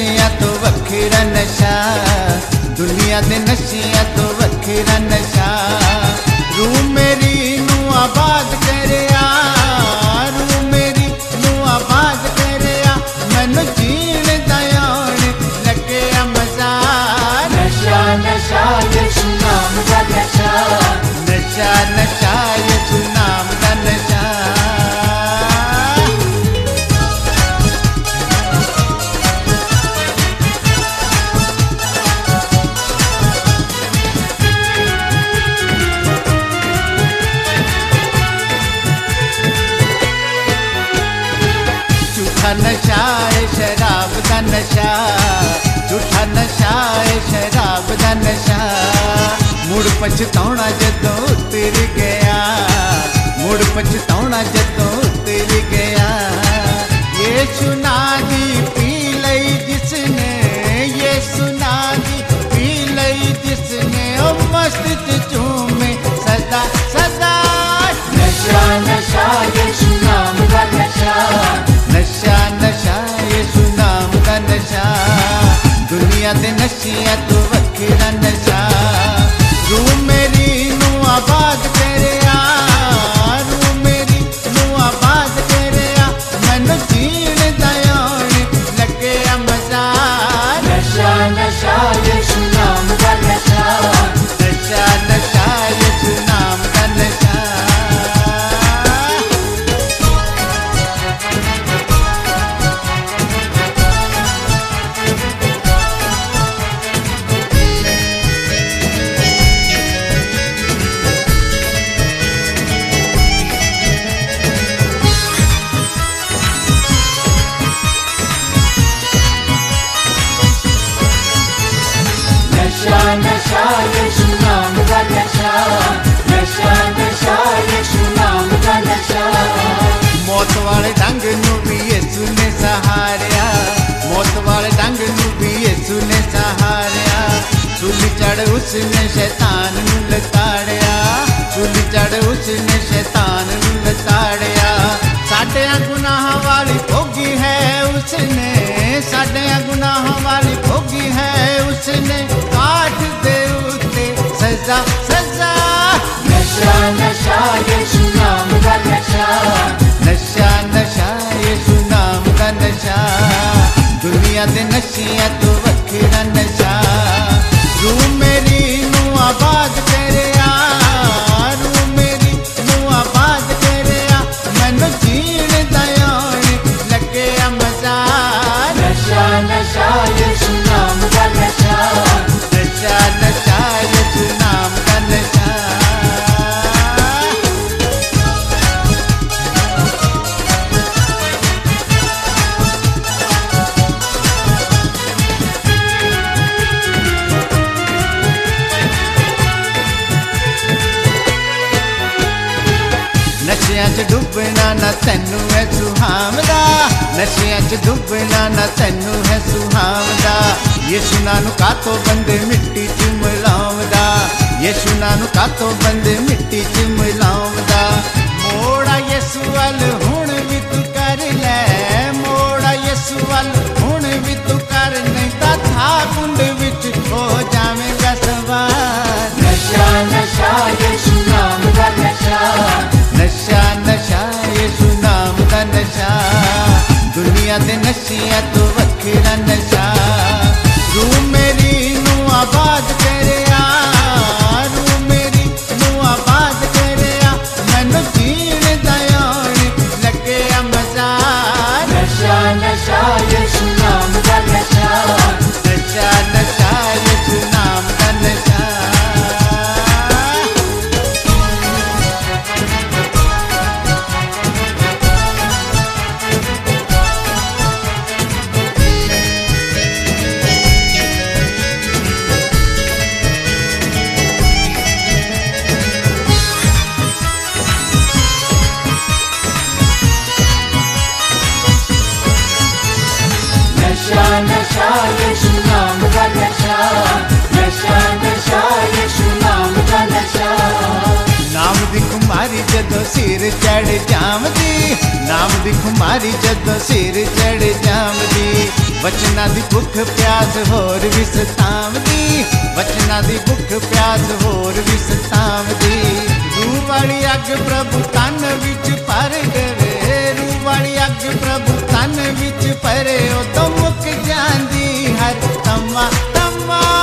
नशिया तो वखरा नशा, दुनिया दे नशिया तो वखरा नशा। रूह मेरी नू आबाद करया, रूह मेरी नू आबाद करया, मैनू जीण दा आउण लग्या मजा। नशा नशा यीशु नाम दा नशा, नशा नशा यीशु नाम दा नशा। झूठा नशा है शराब दा नशा, झूठा नशा है शराब दा नशा। मुड़ पछताउणा जदों उतर गया, मुड़ पछताउणा जदों उतर गया। यीशु नाम दी पी लई जिसने, यीशु नाम दी पी लई जिसने, ओ मस्त च झूमे सदा सदा। नशा नशा यीशु नाम दा नशा, नशा नशा यीशु नाम दा नशा। दुनिया दे नशिया तो वखरा नशा। रूह मेरी नू आबाद करया, रूह मेरी नू आबाद करया, मैनू जीण दा आउण लग्या मजा। नशा नशा यीशु नाम दा नशा, नशा नशा यीशु नाम दा नशा। नशा नशा यीशु नाम दा नशा, नशा नशा यीशु नाम दा नशा। मौत वाले ढंग नू भी यीशु ने सहारिया, मौत वाले ढंग नू भी यीशु ने सहारिया। सूली चढ़ उसने शैतान नू लताड़िया, सूली चढ़ उसने शैतान नू लताड़िया। साडियां गुनाहां वाली भोगी है उसने, साडियां गुनाहां वाली भोगी है उसने। काट दे उत्ते सजा सजा। नशा नशा यीशु नाम दा नशा, नशा नशा यीशु नाम दा नशा। दुनिया दे नशिया तो वखरा नशा। रूह मेरी नू आबाद करया, रूह मेरी नू आबाद करया, मैनू जीण दा आउण लग्या मजा। नशा नशा यीशु नाम दा नशा, नशा नशा यीशु नाम दा नशा। नशियां च डुबना ना तैनू है सुहावदा, नशियां च डुबना ना तैनू है सुहावदा। यीशु नानू कातों बंदे मिट्टी च मिलावदा, यीशु नानू कातों बंदे मिट्टी च मिलावदा। मोड़ा यीशु वल हुण भी तू कर लै, मोड़ा यीशु वल हुण भी तू कर, नहीं तां था कुंड विच हो जावेगा सवार। नशा नशा यीशु नाम दा नशा, नशा नशा यीशु नाम दा नशा। दुनिया दे नशिया तो वखरा नशा। रूह मेरी नू आबाद करया, रूह मेरी नू आबाद करया, मैनू जीण दा आउण लग्या मजा। नशा नशा यीशु नाम दा नशा, नशा नशा यीशु नाम दा नशा। नशा नशा यीशु नाम दा नशा, नशा नशा यीशु नाम दा नशा। नाम दी कुमारी जदों सिर चढ़ जावदी, नाम नाम दी खुमारी जदों सिर चढ़ जावदी, वचना दी भुख प्यास होर भी सतावदी, वचना दी भुख प्यास होर भी सतावदी। रूह वाली अग प्रभु तन विच भर देवे, रूह वाली अग प्रभु तन विच भरे, उदों मुक जांदी हर तमा तमा।